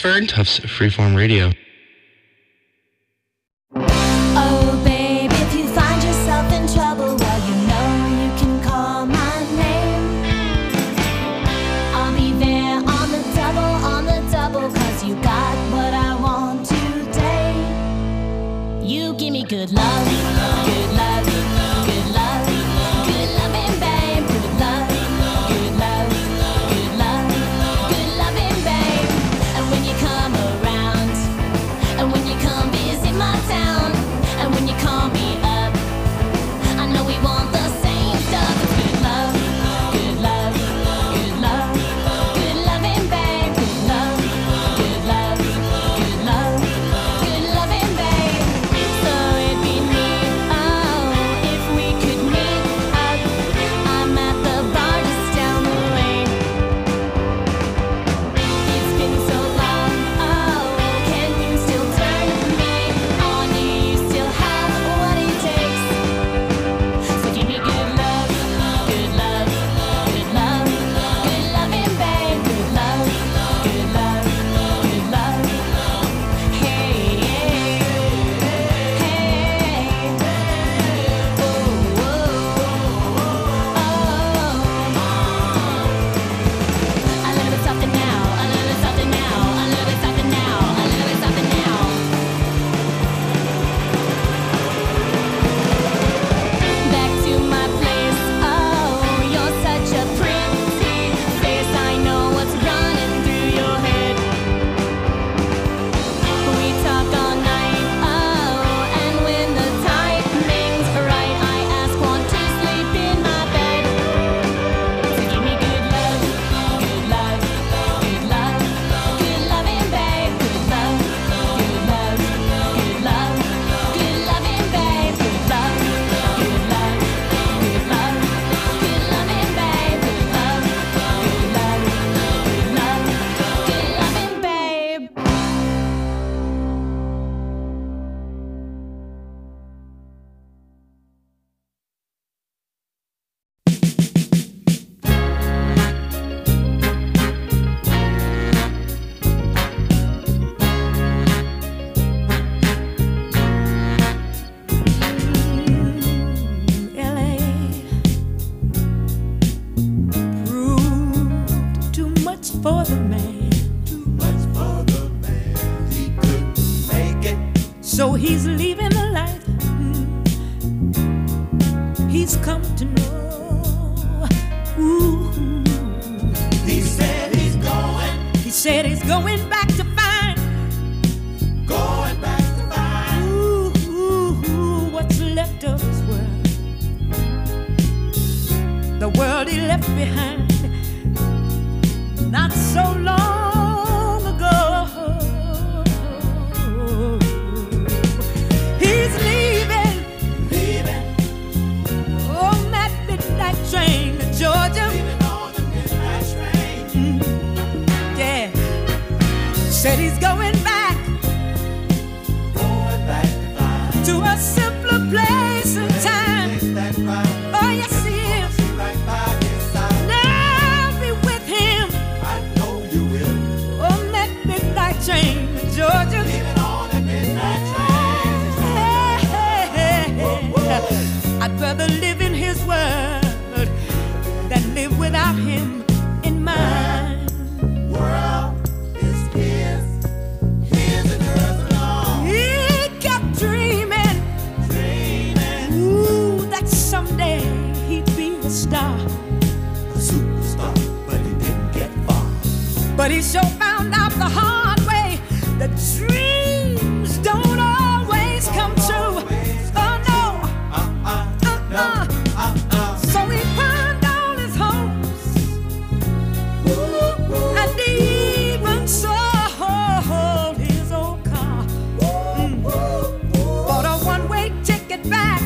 Fern Tufts Freeform Radio. Oh, babe, if you find yourself in trouble, well, you know you can call my name. I'll be there on the double, 'cause you got what I want today. You give me good love, good love, good love, good loving, babe, good love, good love, good love, good loving, babe. And when you come around, and when you come visit my town, and when you call me up, I know we want the same stuff. Good love, good love, good love, good loving, babe, good love, good love, good love, good loving, babe. So it'd be neat, oh, if we could meet up. I'm at the bar just down the lane. It's been so long, oh, can you still turn me on? Do you still have what it takes? So give me good love, good love, good love, good loving, babe, good love, good love, good love. Hey, hey, hey, whoa, whoa, oh. A little bit something now, a little bit something now, a little bit something now, a little bit something now. Back to my place, oh, you're such a pretty face. I know what's running through your head. We talk all night, oh, and when the timing's right, I ask one to sleep in my bed. So give me good love, good love, good love, good loving, babe, good love, good love, good love, good loving, babe, good love, good love, good love, good loving, babe, good love, good love, good love, good loving, babe. LA proved too much for the man, Too much for the man, he couldn't make it. so he's leaving the life he's come to know. Ooh. He said he's going, He said he's going back to find going back to find. what's left of his world, the world he left behind not so long ago. He's leaving Leaving, on that midnight train to Georgia. leaving on the midnight train. Yeah, said he's going back Going back to find. to a simpler place and time. Place that right, Oh yes, he is. see right by his side. Now be with him I know you will. on that midnight train to Georgia. Leaving on the midnight train. I'd rather live in his world than live without him in mine. World is his, his and hers alone. He kept dreaming, Dreaming, ooh, that someday he'd be a star. a superstar, but he didn't get far. But he sure found out the hard way that dreams don't always come true. Oh no, so he pawned all his hopes, and he even sold his old car. Bought a one-way ticket back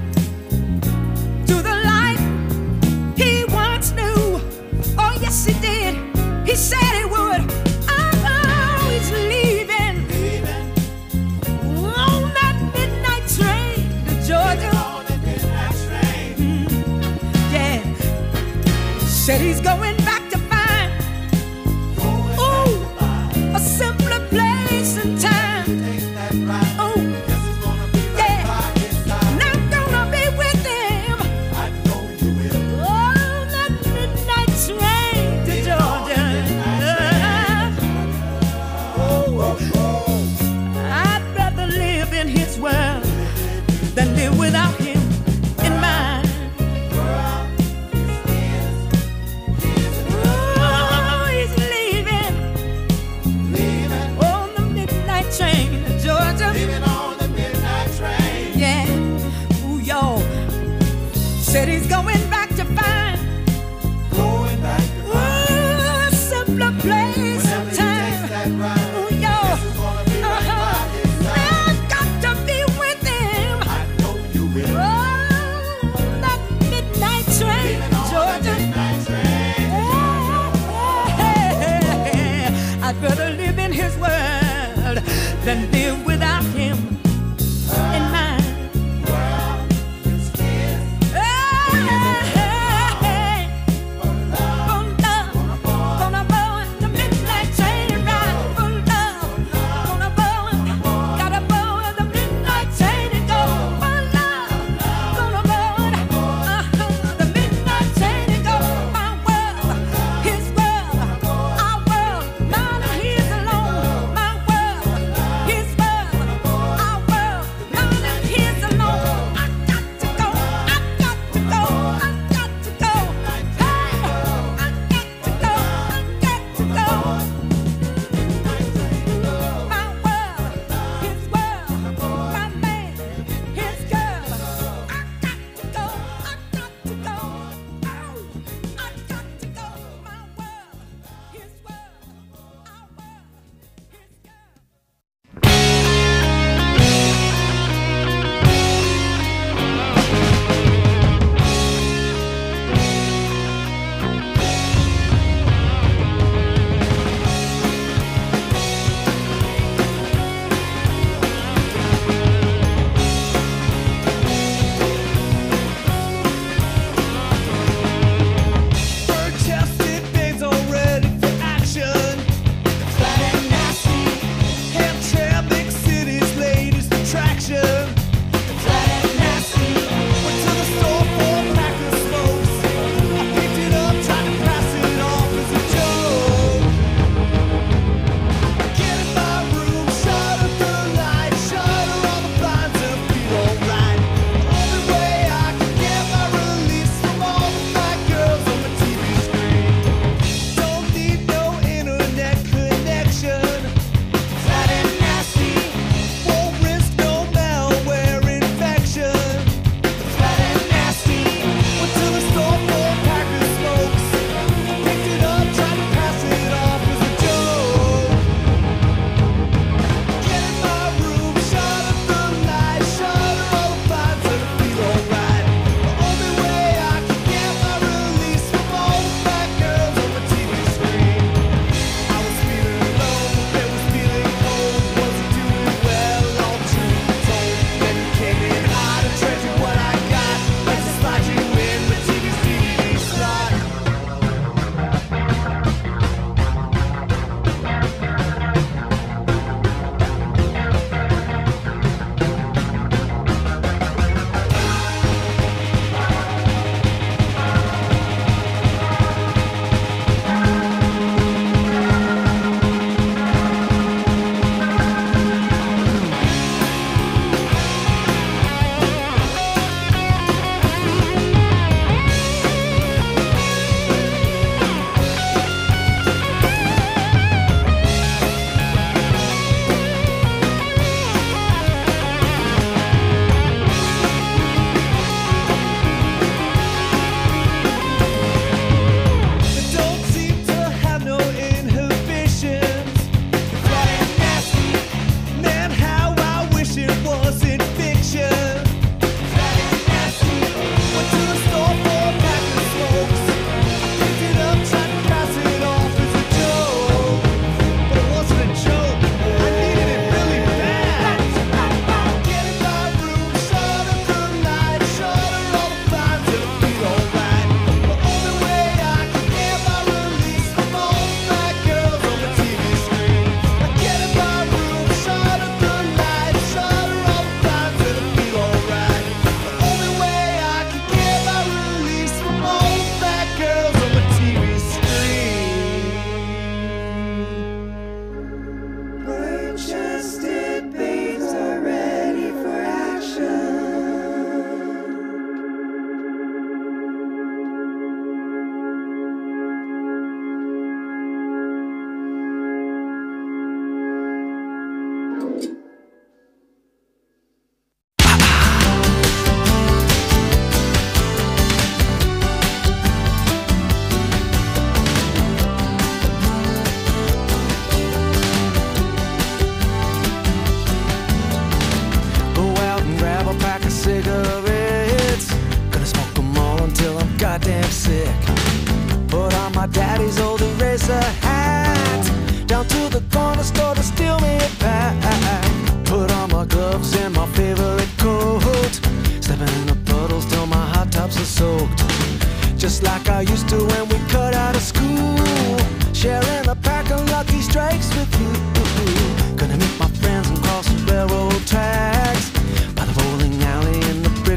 to the life he once knew. Oh yes, he did. He said he would. without him in mind. Oh, he's leaving on the midnight train to Georgia. Leaving on the midnight train. Yeah, ooh, y'all. Said he's going back to find Going back to a simpler place whenever and he time. takes that ride. Ooh, y'all. This is gonna be right by his side. I've got to be with him. I know you will. Oh, that midnight train, Leaving on the Georgia. midnight train. I'd rather live in his world than live without him in mine. His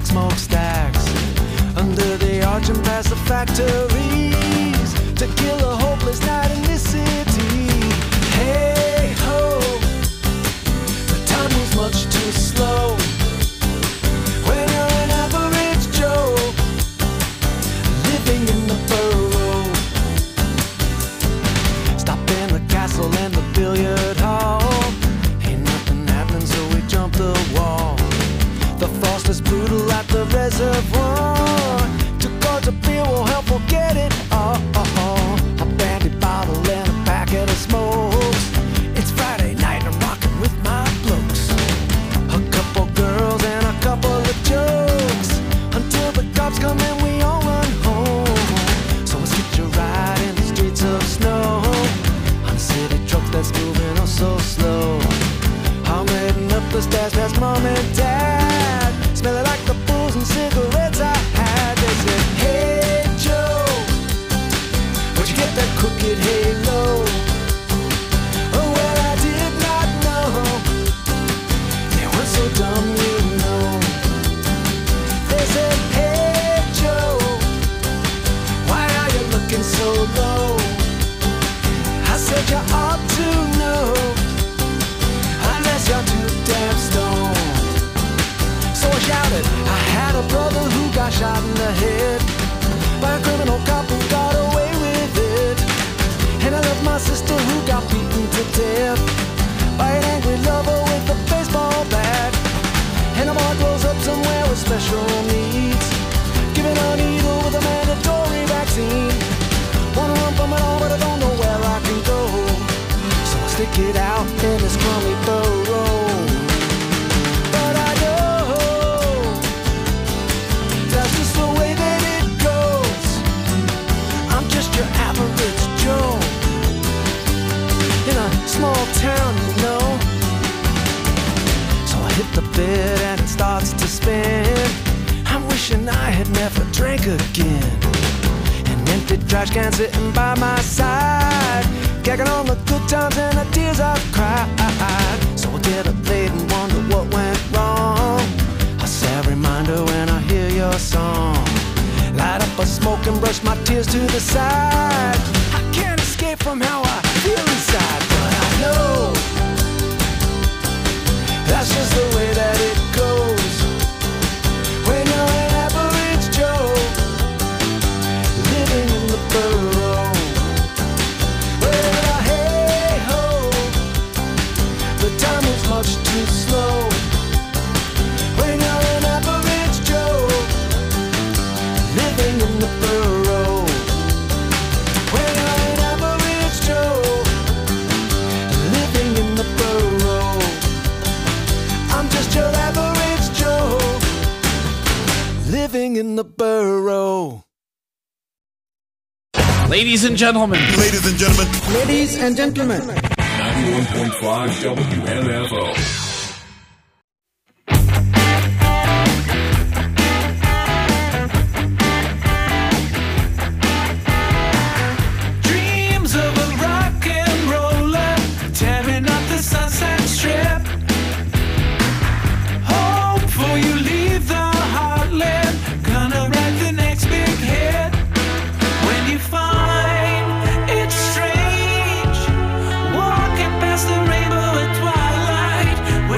smokestacks under the arch and past the factories to kill a hopeless night in this city. Hey ho, the time moves much too slow when you're an average Joe living in the borough. Stop in the castle and the billiard hall. Ain't nothing happening, so we jump the wall. The frost is brutal at the reservoir. 2 quarts of beer will help forget it all. A brandy bottle and a packet of smokes. It's Friday night, I'm rocking with my blokes. A couple girls and a couple of jokes until the cops come and we all run home. So let's get your ride in the streets of snow on a city truck that's moving oh so slow. I'm heading up the stairs past mom and dad, smelling like the booze and cigarettes I had. They said, hey Joe, where'd you get that crooked halo? Oh well, I did not know. They weren't so dumb, you know. They said, hey Joe, why are you looking so low? I said you ought to know, unless you're too damn stoned. So I shouted, I had a brother who got shot in the head by a criminal cop who got away with it. And I love my sister who got beaten to death by an angry lover with a baseball bat. And a boy grows up somewhere with special needs, given a needle with a mandatory vaccine. Wanna run from it all, but I don't know where I can go. So I stick it out in this crummy burrow. But I know that's just the way that it goes. I'm just your average Joe in a small town, you know. So I hit the bed and it starts to spin. I'm wishing I had never drank again. An empty trash can sitting by my side, gagging on the good times and the tears I've cried. So I get up late and wonder what went wrong. A sad reminder when I hear your song. Light up a smoke and brush my tears to the side. I can't escape from how I feel inside, but I know that's just the way that it goes when you're an average Joe living in the borough. Well, hey ho, the time is much too slow when you're an average Joe living in the borough. When you're an average Joe living in the borough. I'm just your average Joe living in the borough. Ladies and gentlemen. Ladies and gentlemen. Ladies and gentlemen. 91.5 WMFO. Dreams of a rock and roller tearing up the Sunset Strip. Hopeful you leave the heartland, gonna write the next big hit. When you find it's strange walking past the rainbow at twilight,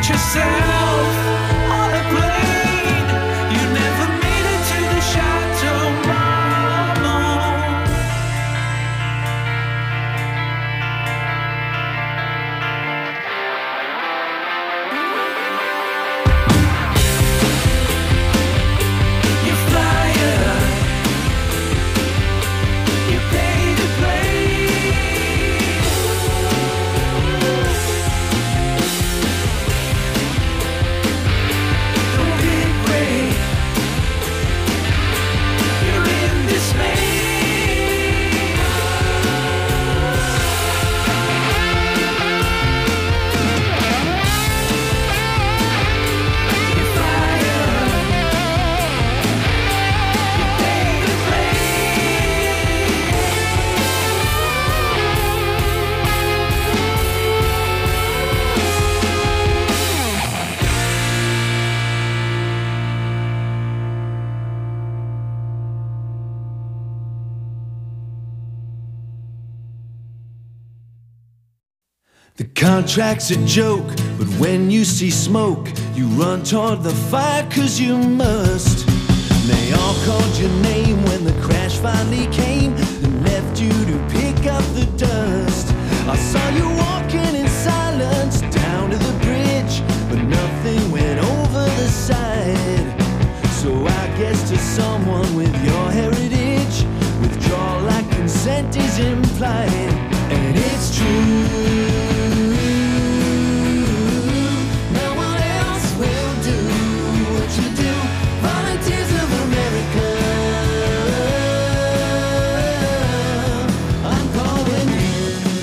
put yourself on a plane. You never made it to the Chateau Marmont. You fly up, you pay to play. Don't get brave, you're in dismay. You fly up, you pay to play. The contract's a joke, but when you see smoke, you run toward the fire 'cause you must. They all called your name when the crash finally came and left you to pick up the dust. I saw you walking in silence down to the bridge, but nothing went over the side. So I guess to someone with your heritage, withdrawal like consent is implied. And it's true, no one else will do what you do. Volunteers of America, I'm calling you.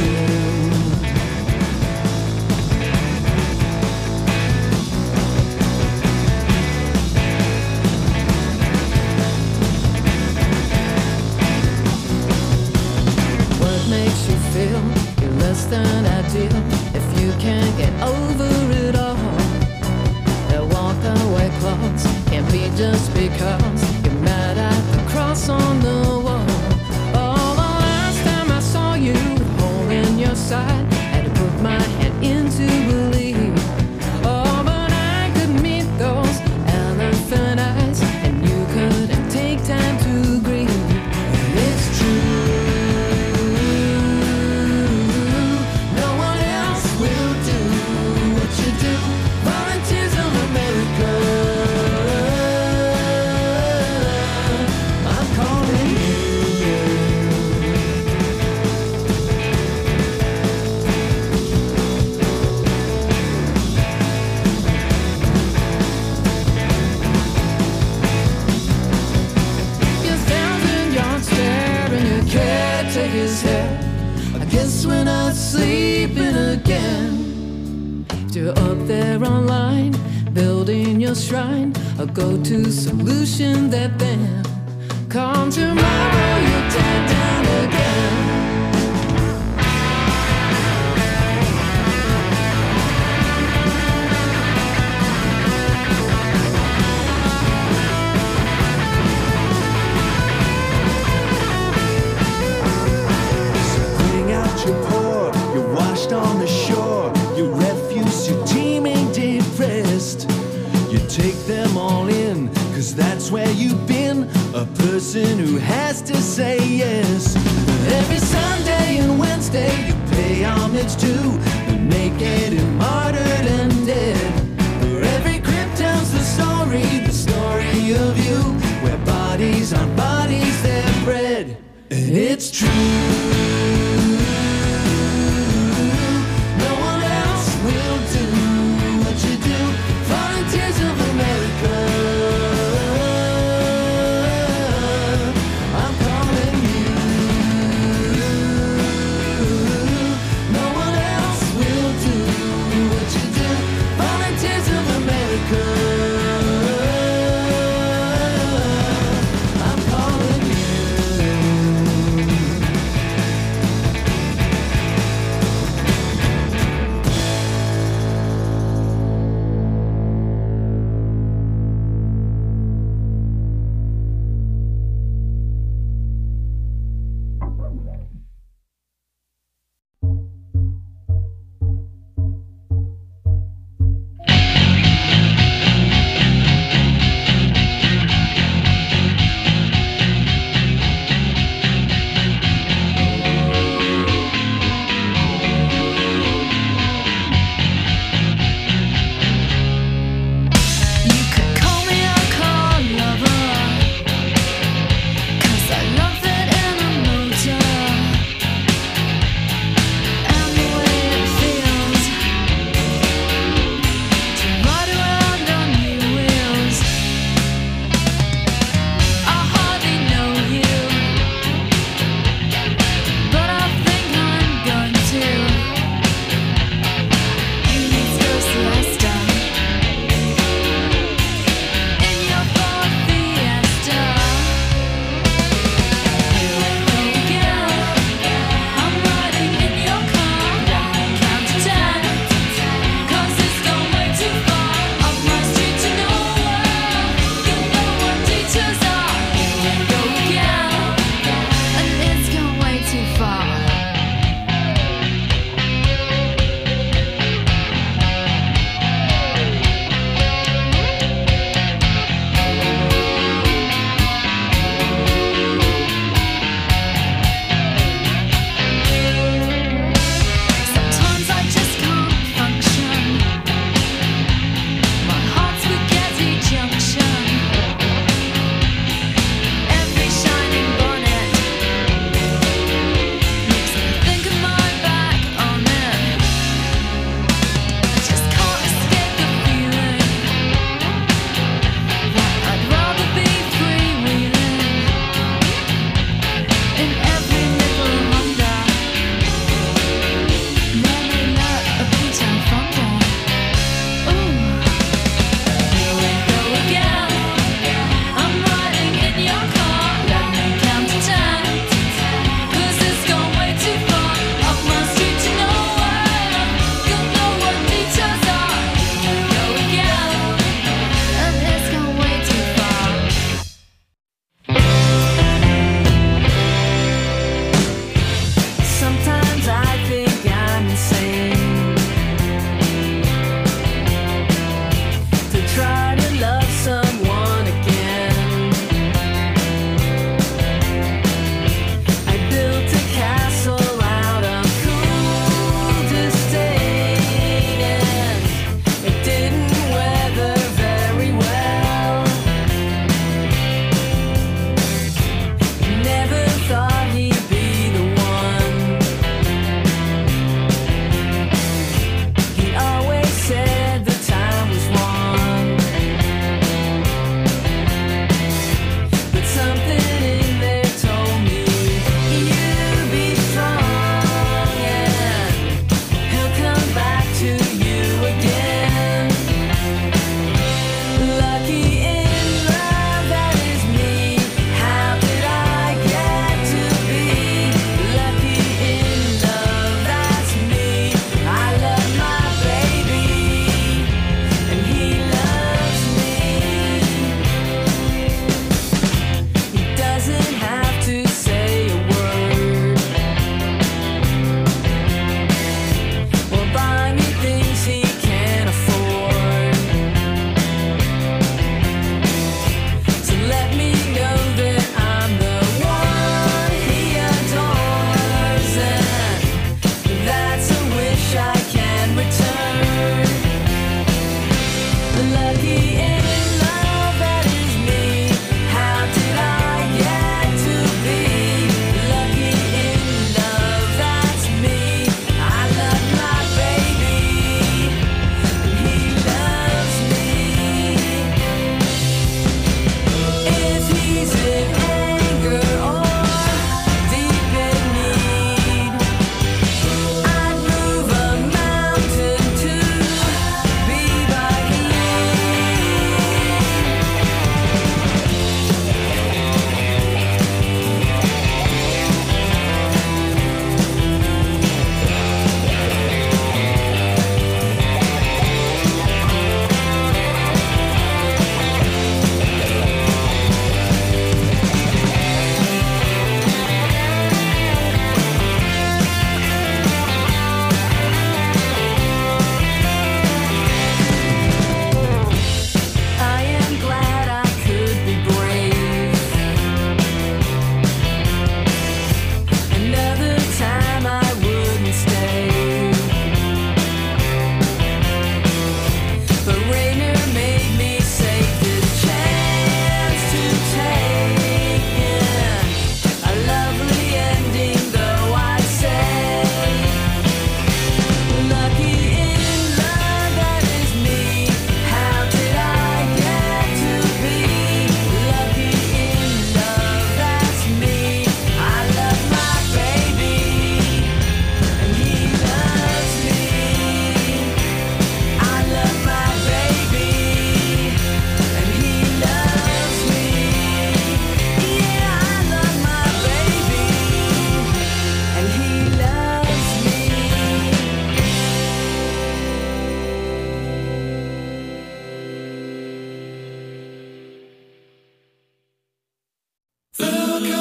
What makes you feel you're less than ideal if you can't get over it all? That walk away clause can't be just because you're mad at the cross on the wall. Oh, the last time I saw you with a hole in your side, had to put my hand in to believe. Oh, but I could meet those elephant eyes, and you couldn't take time to grieve. And it's true, no one else will do what you do. Volunteers of America, I'm calling you. Your 1,000-yard stare and your caretaker's hair. I guess we're not sleeping again. You're up there online, building your shrine, a go-to solution that then come tomorrow you tear down again. Bring out your pour, you're washed on the shore, your refuse, you're teeming depressed. You take them all in, 'cause that's where you've been, a person who has to say yes. Every Sunday and Wednesday you pay homage to the naked and martyred and dead. Where every crypt tells the story of you, where bodies on bodies they're bred. And it's true, no one else will do what you do. Volunteers of America, I'm calling you. No one else will do what you do. Volunteers of America, I'm calling you.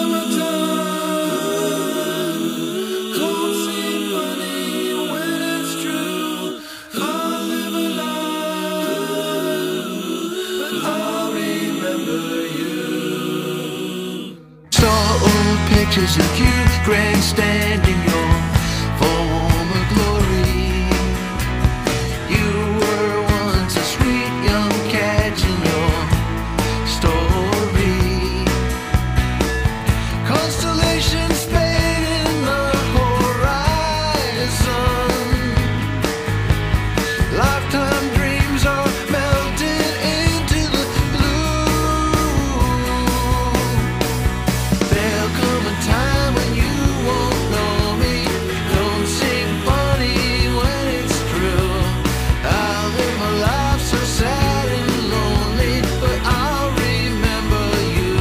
Pictures of you grandstanding your former glory. You were once a sweet young catch in your story. Constellations fade in the horizon. Lifetime dreams are melted into the blue. There'll come a time when you won't know me. Don't seem funny when it's true. I'll live my life so sad and lonely, but I'll remember you.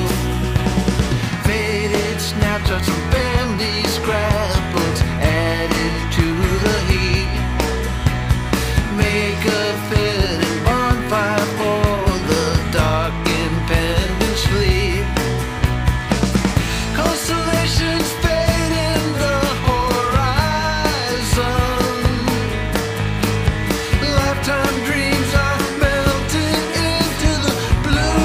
Faded snapshots of family scrapbooks added to the heat. Make a fitting bonfire for the dark impending sleep. Constellations fade in the horizon. Lifetime dreams are melted into the blue.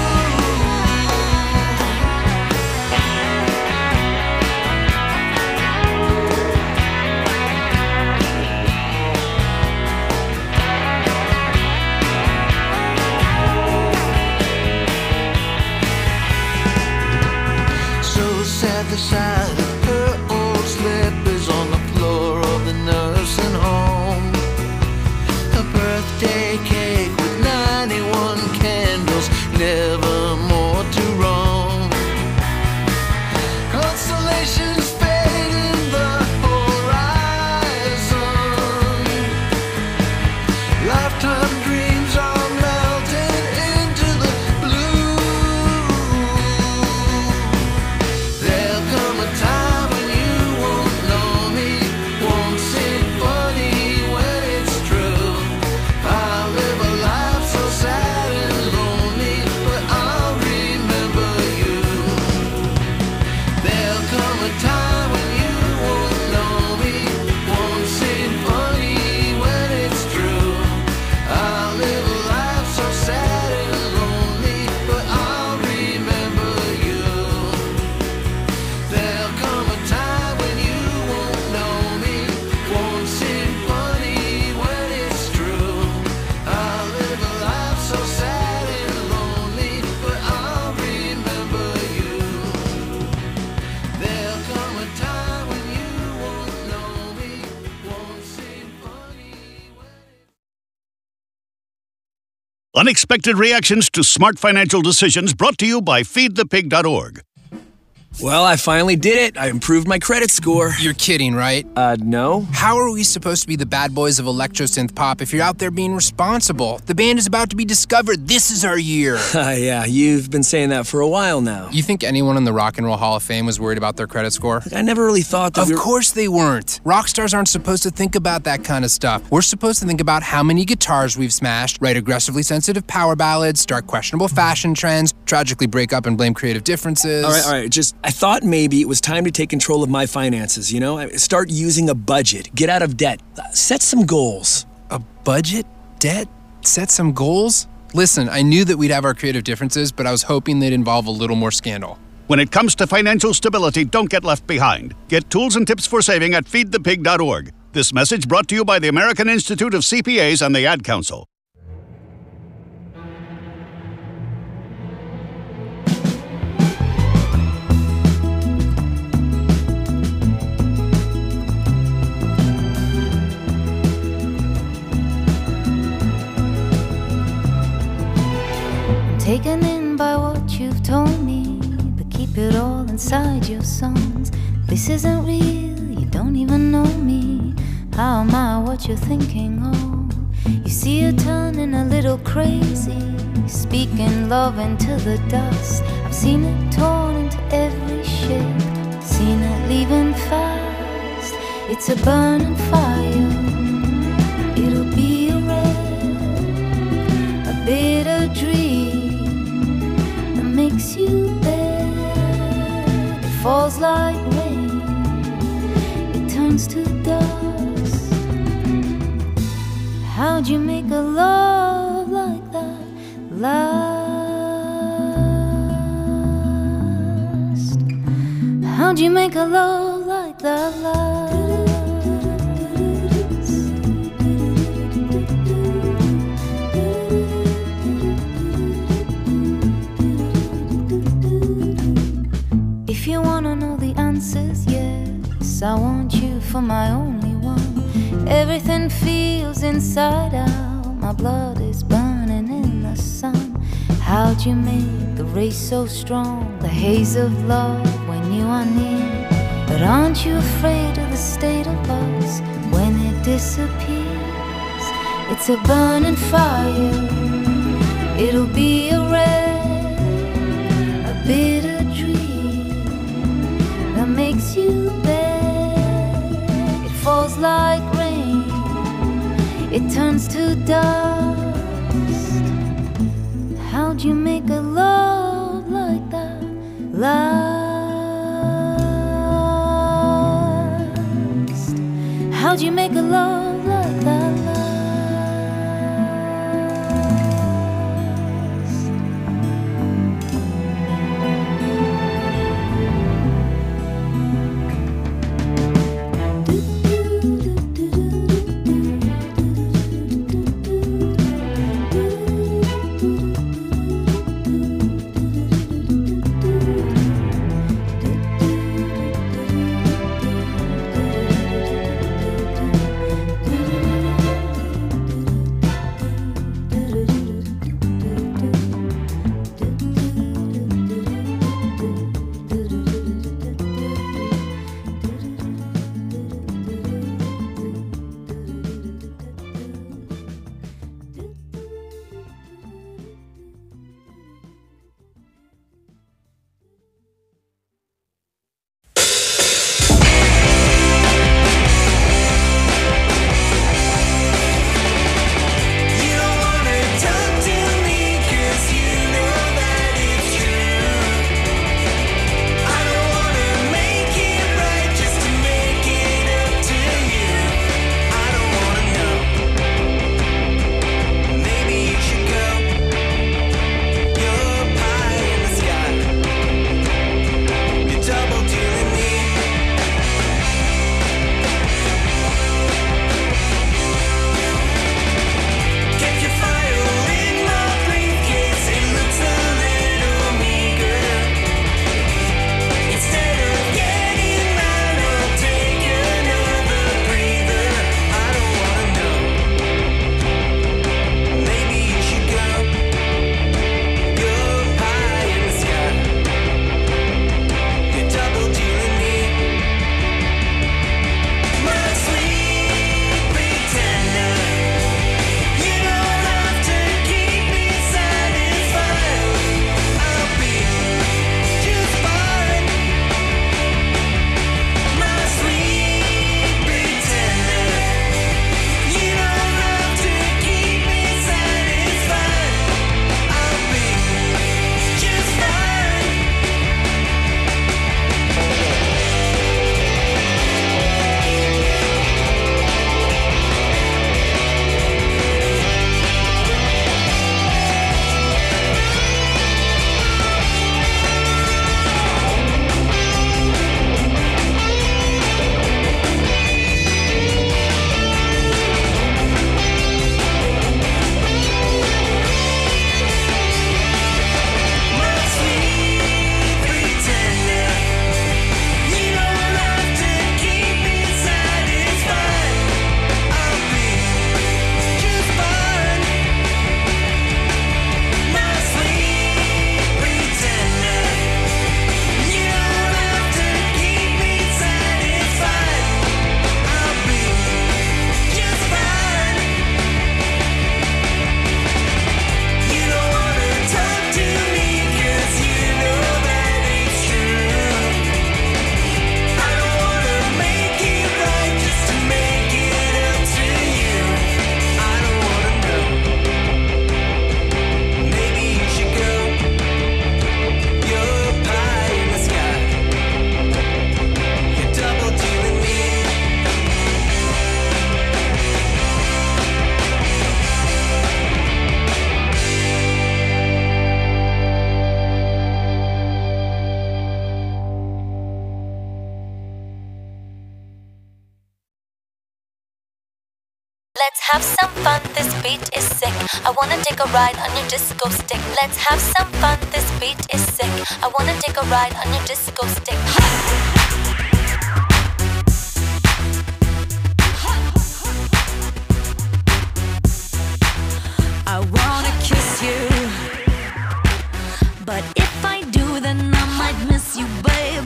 So sad the sight of her old slippers on the floor of the nursing home. A birthday cake with 91 candles, never more to roam. Constellations fade in the horizon. Lifetime dreams are melted into the blue. There'll come a time when you won't know me, won't seem funny when it's true. I'll live a life so sad and lonely, but I'll remember you. There'll come a time when you won't know me, won't seem funny when it's true. I'll live a life so sad and lonely, but I'll remember you. There'll come a time when you won't know me, won't seem funny when it's true. I'll live a life so sad and lonely, but I'll remember you. There'll come a time when you won't know me, won't seem funny when Unexpected reactions to smart financial decisions brought to you by feedthepig.org. Well, I finally did it. I improved my credit score. You're kidding, right? No. How are we supposed to be the bad boys of electro-synth pop if you're out there being responsible? The band is about to be discovered. This is our year. Yeah, you've been saying that for a while now. You think anyone in the Rock and Roll Hall of Fame was worried about their credit score? I never really thought that Of course they weren't. Rock stars aren't supposed to think about that kind of stuff. We're supposed to think about how many guitars we've smashed, write aggressively sensitive power ballads, start questionable fashion trends, tragically break up and blame creative differences. All right. I thought maybe it was time to take control of my finances, you know? Start using a budget, get out of debt, set some goals. A budget? Debt? Set some goals? Listen, I knew that we'd have our creative differences, but I was hoping they'd involve a little more scandal. When it comes to financial stability, don't get left behind. Get tools and tips for saving at feedthepig.org. This message brought to you by the American Institute of CPAs and the Ad Council. Taken in by what you've told me, but keep it all inside your songs. This isn't real, you don't even know me. How am I what you're thinking of? You see her turning a little crazy, speaking love into the dust. I've seen it torn into every shape, seen it leaving fast. It's a burning fire, it'll be a red, a bitter dream makes you better. falls like rain, it turns to dust. How'd you make a love like that last? How'd you make a love like that last? If you wanna know the answers, yes, I want you for my only one. Everything feels inside out, my blood is burning in the sun. How'd you make the race so strong, the haze of love when you are near? But aren't you afraid of the state of us when it disappears? It's a burning fire, it'll be a red, a bitter that makes you bad. It falls like rain, it turns to dust. How'd you make a love like that last? How'd you make a love like that last? Let's have some fun, this beat is sick. I wanna take a ride on your disco stick. Let's have some fun, this beat is sick. I wanna take a ride on your disco stick. I wanna kiss you, but if I do, then I might miss you, babe.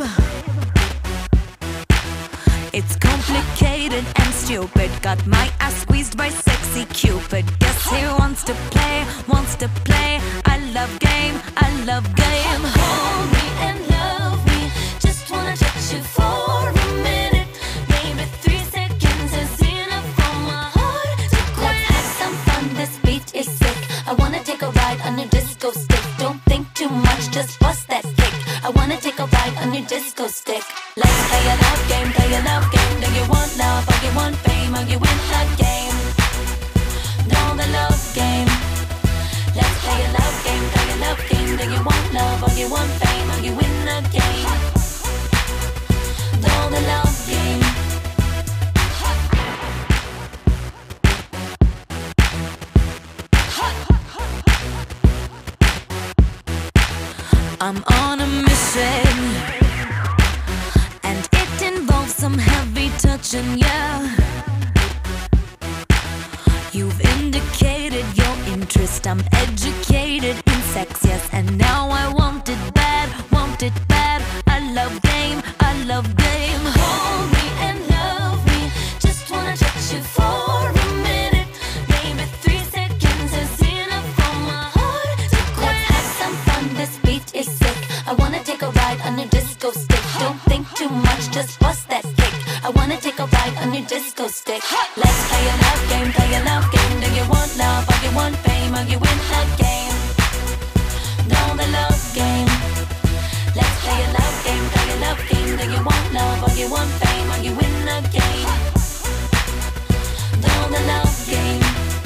It's complicated and stupid. Got my ass squeezed by sexy Cupid. Guess he wants to play, wants to play. I love game, I love game. Hold me and love me. Just wanna touch you for a minute. Maybe 3 seconds is enough for my heart to quit. Let's have some fun, this beat is sick. I wanna take a ride on your disco stick. Don't think too much, just bust that kick. I wanna take a ride on your disco stick. Let's play a love game, play a love game. Do you want love or you want fame or you win the game? Know the love game. Let's play a love game, play a love game. Do you want love or you want fame or you win the game? Know the love game. I'm on a mission, and it involves some heavy touching, yeah. You've indicated your interest. I'm educated in sex, yes, and now I want it bad, want it bad. I love game, I love game. Hold me and love me. Just wanna touch you for a minute. Maybe 3 seconds is enough for my heart to quit. Let's have some fun, this beat is sick. I wanna take a ride on your disco stick. Don't think too much, just bust that kick. I wanna take a ride on your disco stick. Let's play a love game, play a love game. Do you want love or you want fame or you win the game? Know the love game. Let's play a love game, play a love game. Do you want love or you want fame or you win the game? Know the love game.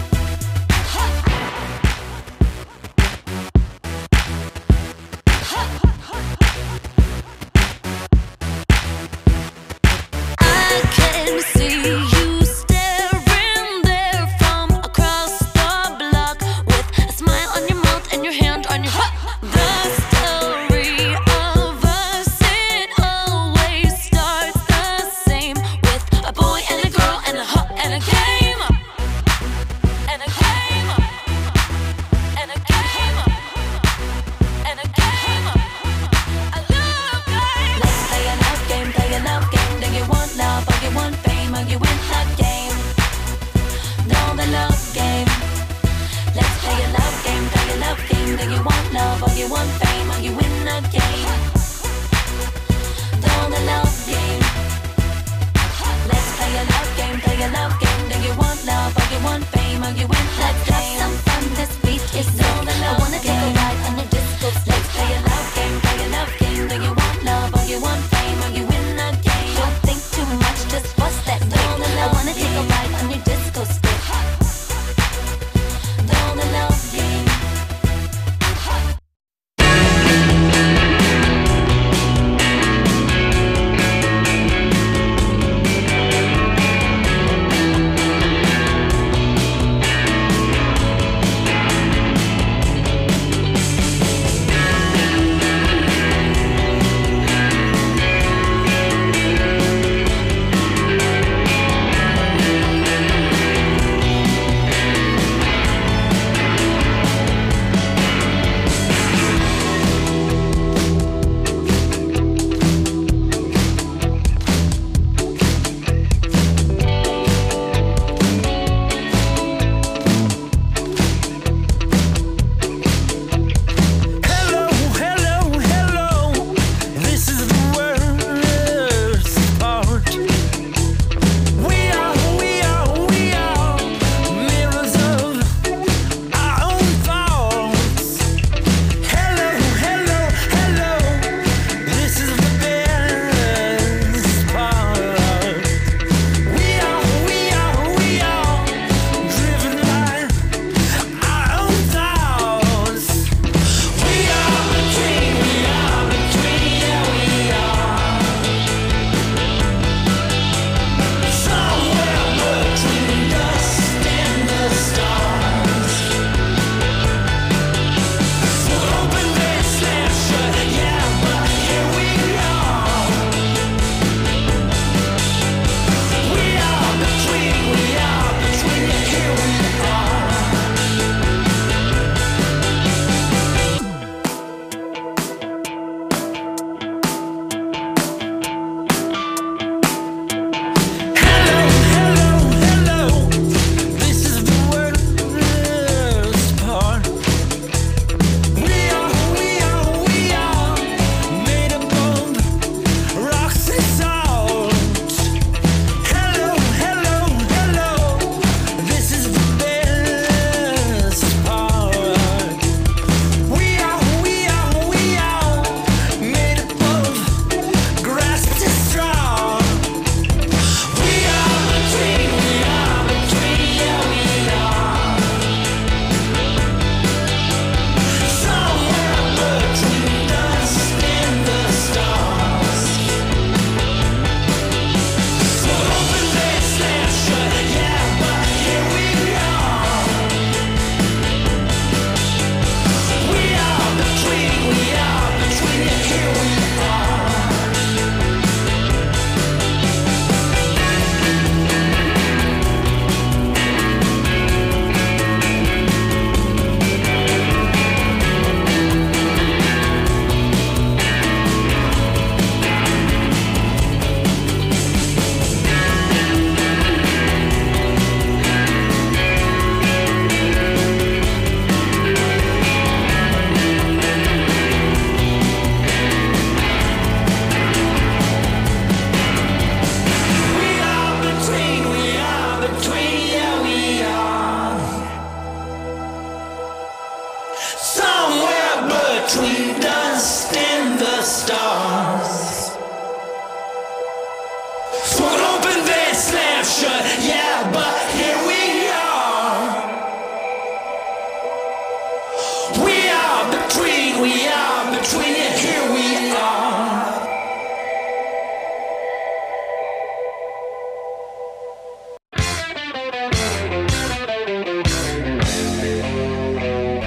I can see you staring there from across the block, with a smile on your mouth and your hand on your heart. The story of us, it always starts the same, with a boy and a girl and a heart and a game, and a game, and a game, and a game. I love game. Let's play a love game, play a love game. Do you want love or you want fame or you win the game? Know the love game. Let's play a love game, play a love game. Do you want love or you want fame or you win the game? Know the love game. Let's play a love game, play a love game. Do you want love or you want fame or you win the game? Let's have some fun, this beat is sick. I wanna take a ride on your disco stick. Let's play a love game, play a love game. Do you want love or you want fame or you win the game? Don't think too much, just bust that kick. I wanna take a ride on your disco stick. Know the love game.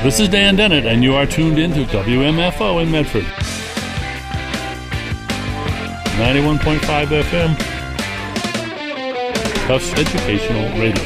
This is Dan Dennett, and you are tuned in to WMFO in Medford. 91.5 FM. Tufts Educational Radio.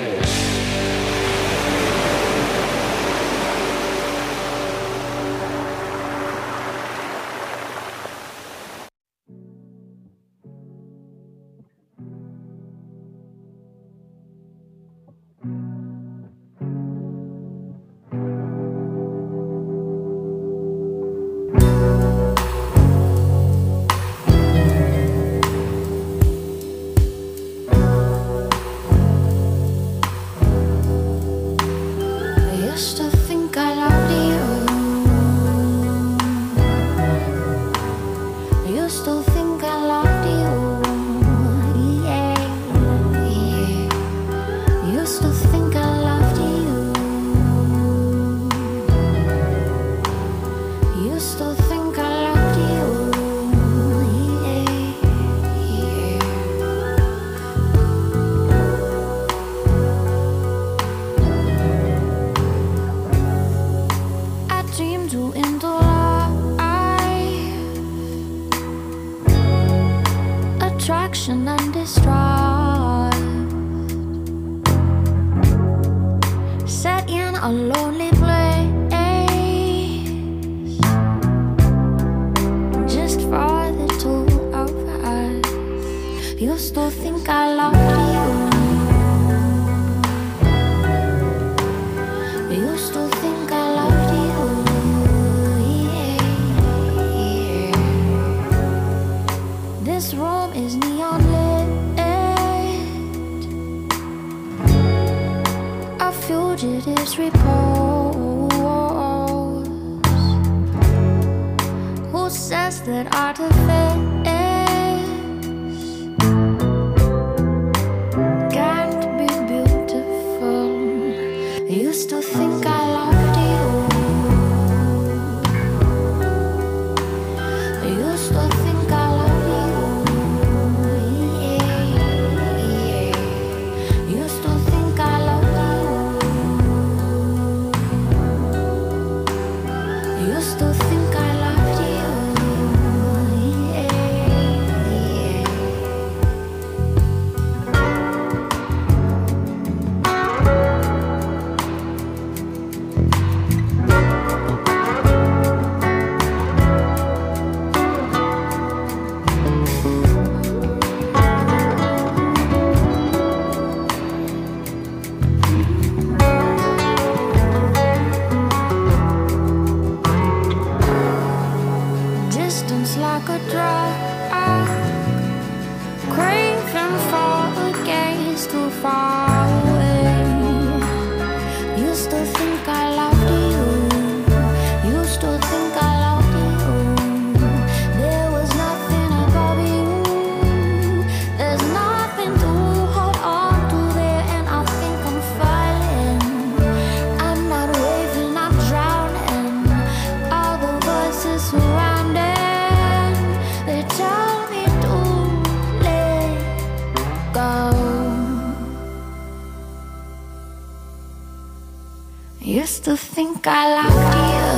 Used to think I loved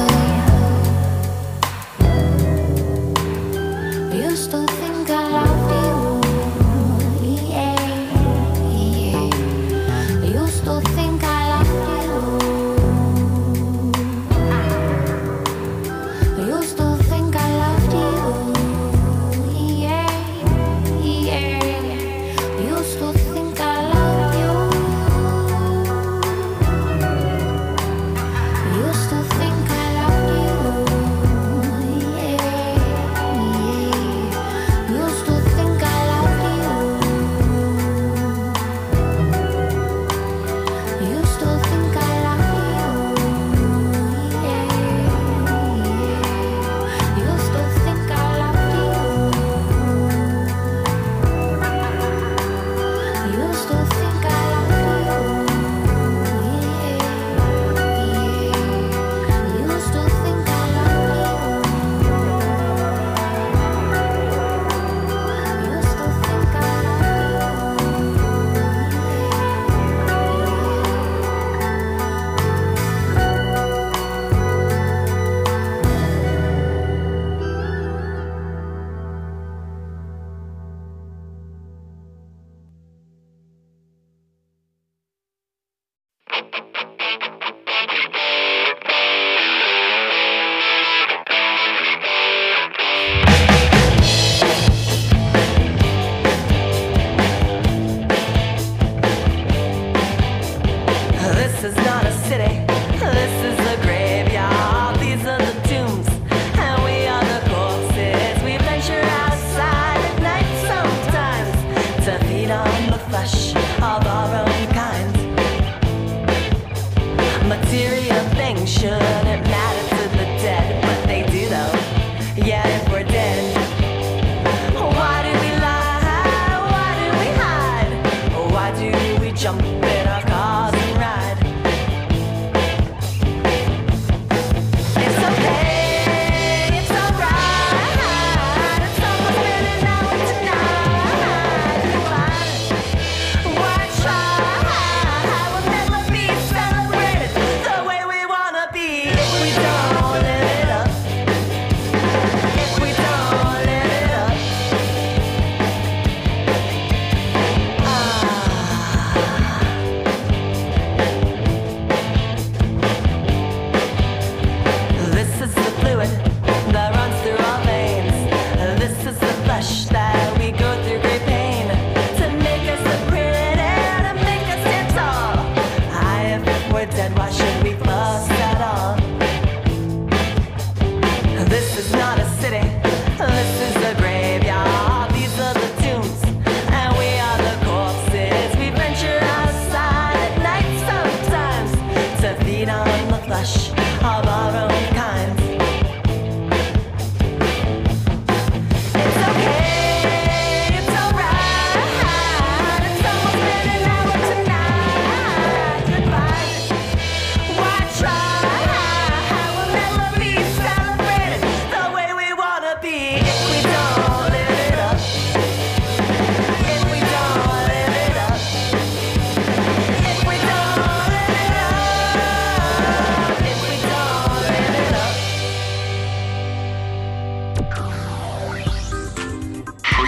you. Used to think I loved you. Yeah, yeah. Used to think I loved you. Used to think I loved you. Yeah, yeah. Used to think I loved you. Used to think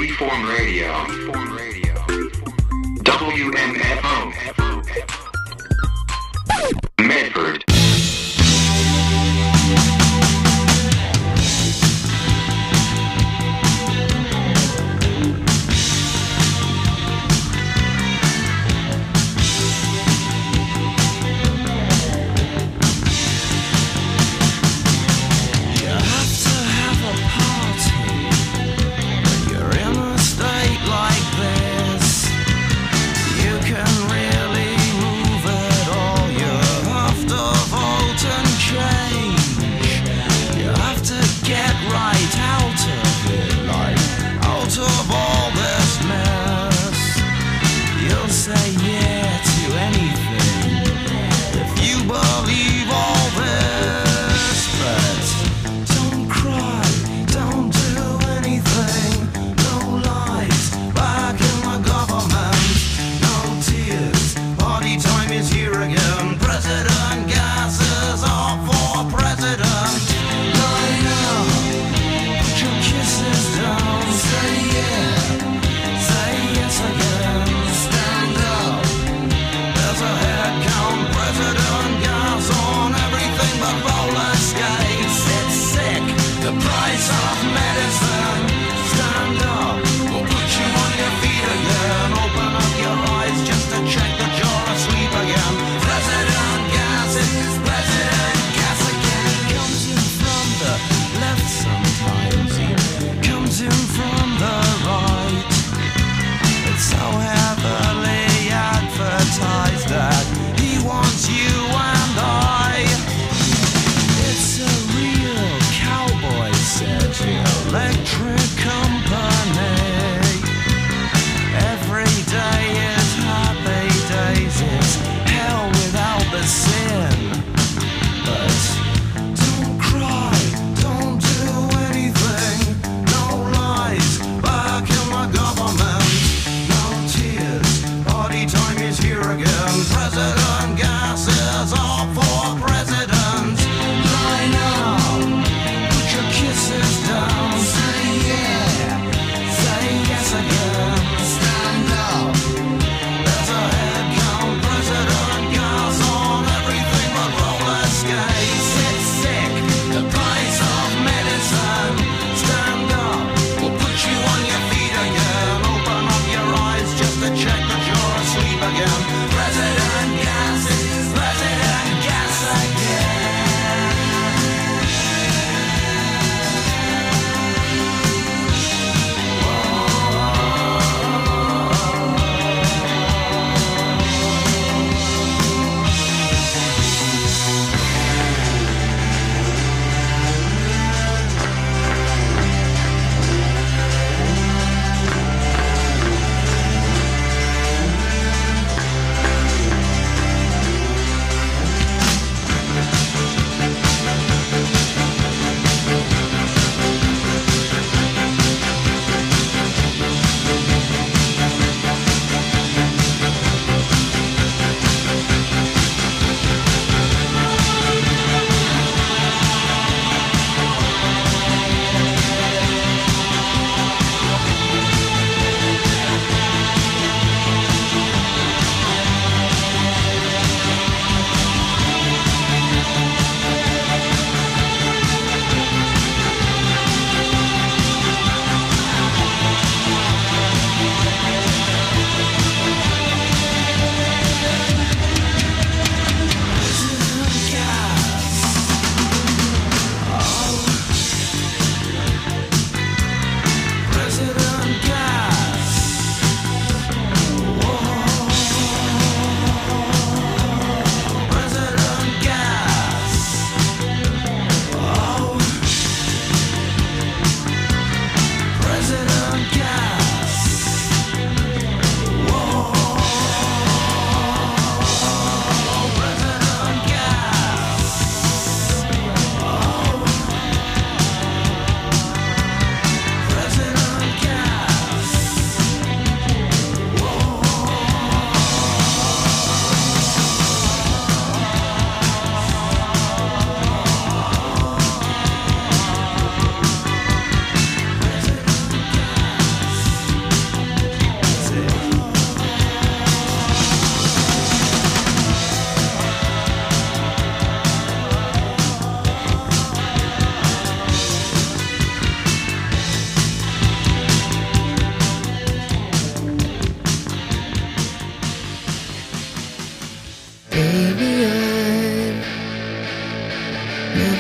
Freeform Radio. WMFO. Medford. You're in a state like this. You can really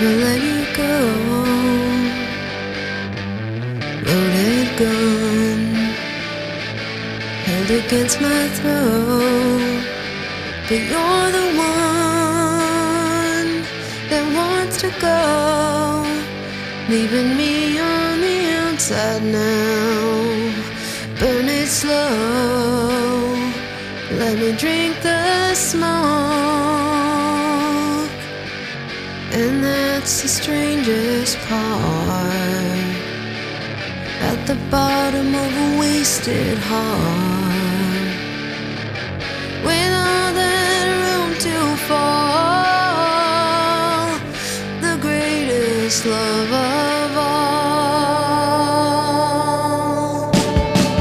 never let you go. Loaded gun held against my throat, but you're the one that wants to go, leaving me on the outside now. Burn it slow, let me drink the smoke. And that's the strangest part, at the bottom of a wasted heart.